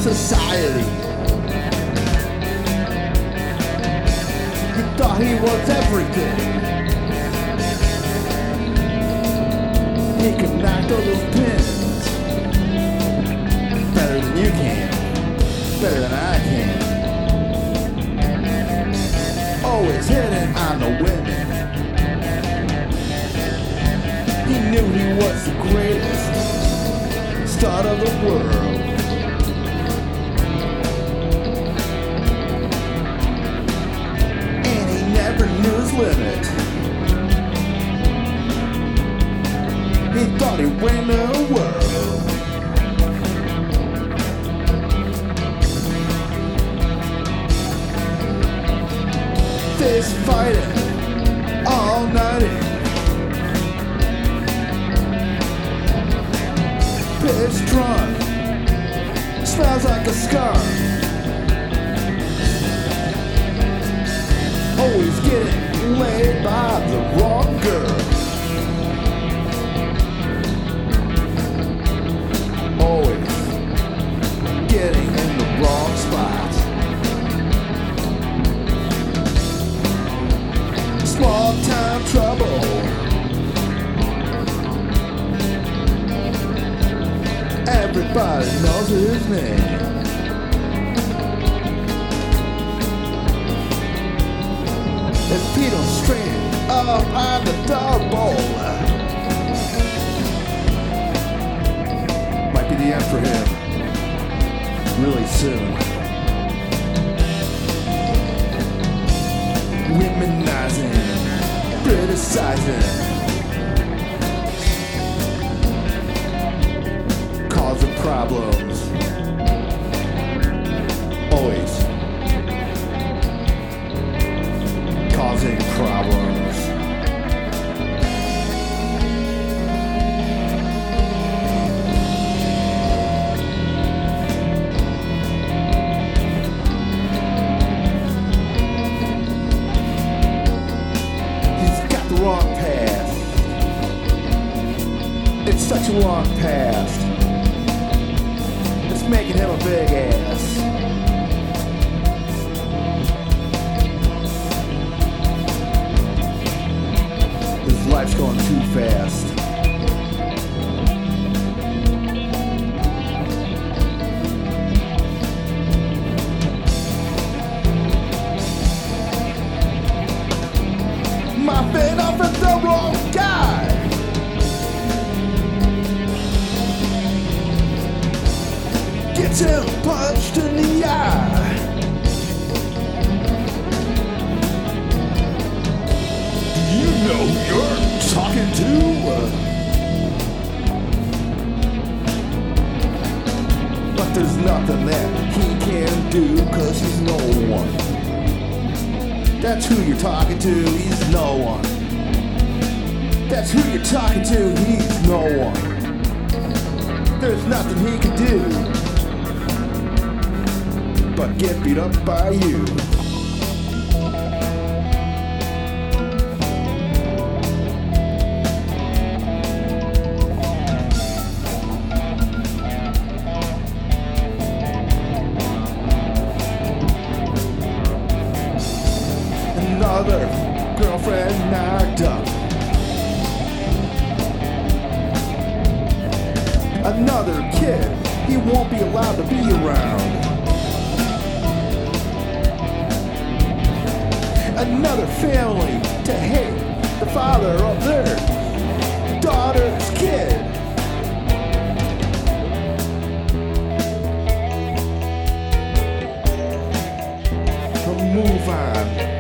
society. He thought he was everything. He could knock those pins better than you can, better than I can. Always hitting on the women. He knew he was the greatest star of the world. And he never knew his limit. He thought he'd win the world. Fist fighting all night. Pitch drunk, smells like a scar. Always getting laid by the wrong girl. Always getting in the wrong spot. Small time trouble. Everybody knows his name. If he don't straighten up on the double, might be the end for him really soon. Womenizing, criticizing, causing problems. Always causing problems. He's got the wrong path. It's such a long past. It's making him a big ass. His life's going too fast. Mopping up at the wrong guy. Gets him punched in the eye. You know who you're talking to? But there's nothing that he can do, 'cause he's no one. That's who you're talking to, he's no one. That's who you're talking to, he's no one. There's nothing he can do but get beat up by you. Another girlfriend knocked up. Another kid he won't be allowed to be around. Another family to hate the father of their daughter's kid. Move on.